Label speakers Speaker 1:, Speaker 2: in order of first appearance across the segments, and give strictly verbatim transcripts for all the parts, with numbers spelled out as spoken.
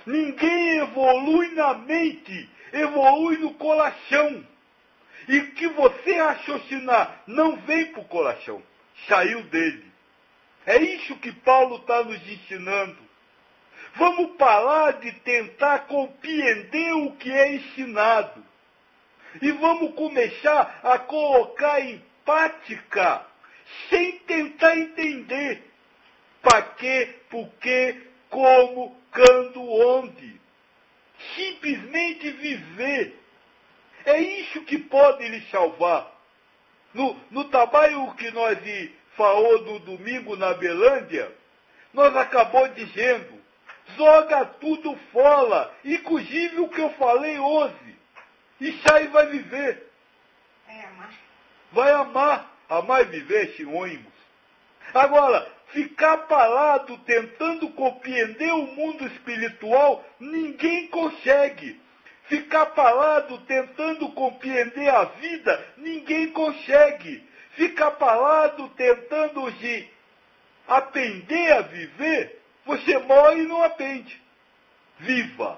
Speaker 1: Ninguém evolui na mente, evolui no colachão. E o que você raciocinar não vem para o colachão, saiu dele. É isso que Paulo está nos ensinando. Vamos parar de tentar compreender o que é ensinado. E vamos começar a colocar em prática, sem tentar entender. Para quê, por quê, como, quando, onde. Simplesmente viver. É isso que pode lhe salvar. No, no trabalho que nós falou no domingo na Belândia, nós acabou dizendo, joga tudo fora, inclusive o que eu falei hoje. E sai e vai viver.
Speaker 2: Vai amar.
Speaker 1: Vai amar. Amar e viver é sinônimos. Agora, ficar parado tentando compreender o mundo espiritual, ninguém consegue. Ficar parado tentando compreender a vida, ninguém consegue. Ficar parado tentando de aprender a viver, você morre e não aprende. Viva!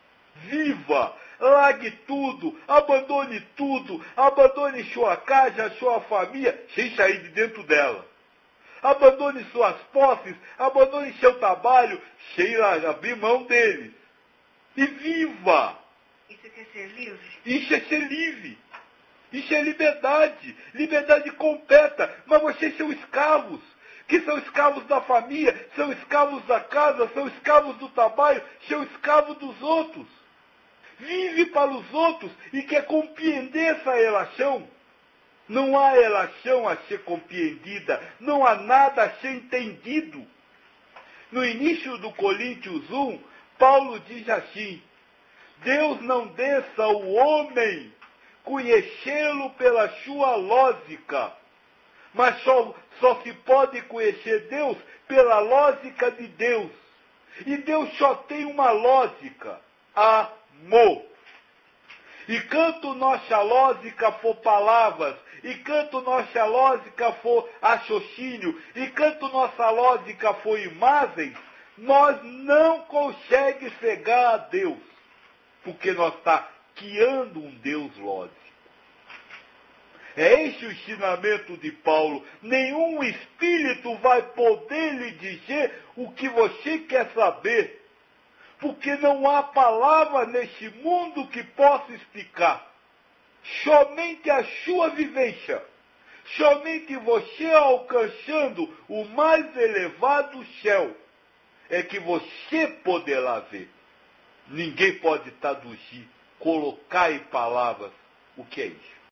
Speaker 1: Viva! Largue tudo, abandone tudo, abandone sua casa, sua família, sem sair de dentro dela. Abandone suas posses, abandone seu trabalho, sem abrir mão deles. E viva!
Speaker 2: Isso quer ser livre?
Speaker 1: Isso é ser livre. Isso é liberdade. Liberdade completa. Mas vocês são escravos. Que são escravos da família, são escravos da casa, são escravos do trabalho, são escravos dos outros. Vive para os outros e quer compreender essa relação. Não há relação a ser compreendida, não há nada a ser entendido. No início do Coríntios um, Paulo diz assim, Deus não deixa o homem conhecê-lo pela sua lógica, mas só, só se pode conhecer Deus pela lógica de Deus. E Deus só tem uma lógica, amor. E quanto nossa lógica for palavras, e quanto nossa lógica for raciocínio, e quanto nossa lógica for imagens, nós não conseguimos chegar a Deus, porque nós está criando um Deus lógico. É esse o ensinamento de Paulo. Nenhum espírito vai poder lhe dizer o que você quer saber, porque não há palavra neste mundo que possa explicar. Somente a sua vivência, somente você alcançando o mais elevado céu, é que você poderá ver. Ninguém pode traduzir, colocar em palavras o que é isso.